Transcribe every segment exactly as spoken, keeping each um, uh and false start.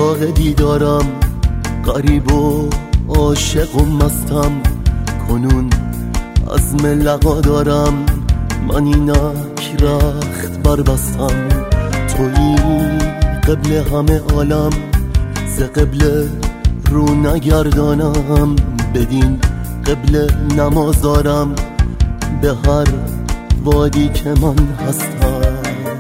مشتاق دیدارم، غریب و عاشق و مستم، کنون عزم لقا دارم. من اینک رخت بربستم، تویی قبل همه عالم، ز قبل رو نگردانم، بدین قبل نماز دارم به هر وادی که من هستم.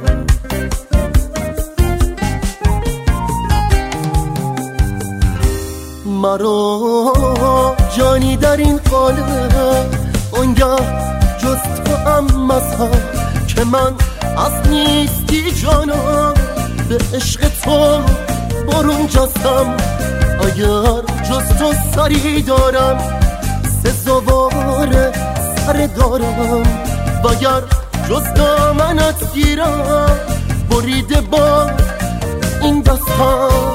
مرا جانی در این قالب، آنگه جز تو هم مذهب، که من از نیستی جانم به عشق تو برون جستم. اگر جز تو سری دارم، سزاوار سر دارم، وگر جز دامنت گیرم، بریده با این دستم.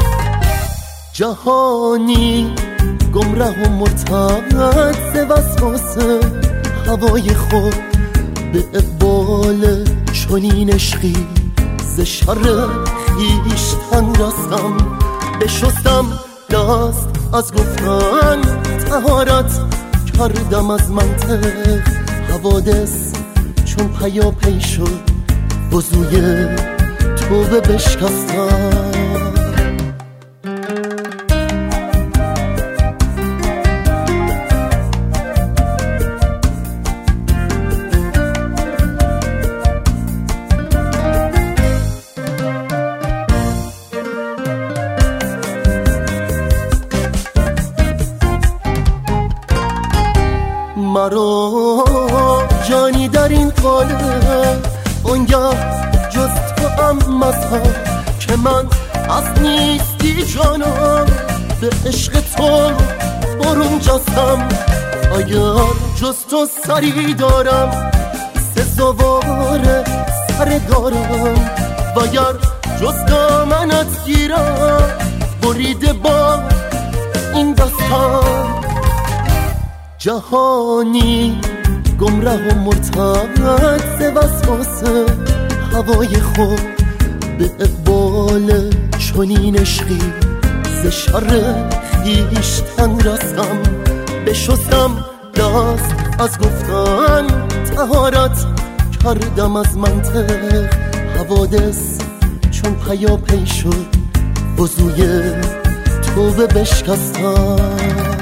جهانی گمره و مرتد ز وسواس هوای خود، به اقبال چنین عشقی ز شر خویشتن رستم. بشستم دست از گفتن طهارت، کردم از منطق حوادث چون پیاپی شد، وضوی توبه بشکستم. مرا جانی در این قالب، آنگه جز تو هم مذهب، که من از نیستی جانم به عشق تو برون جستم. اگر جز تو سری دارم، سزاوار سر دارم، وگر جز دامنت گیرم، بریده با این دستم. جهانی گمره و مرتد ز وسواس هوای خود، به اقبال چنین عشقی ز شر خویشتن رستم. بشستم دست از گفتن طهارت، کردم از منطق حوادث چون پیاپی شد، وضوی توبه بشکستم.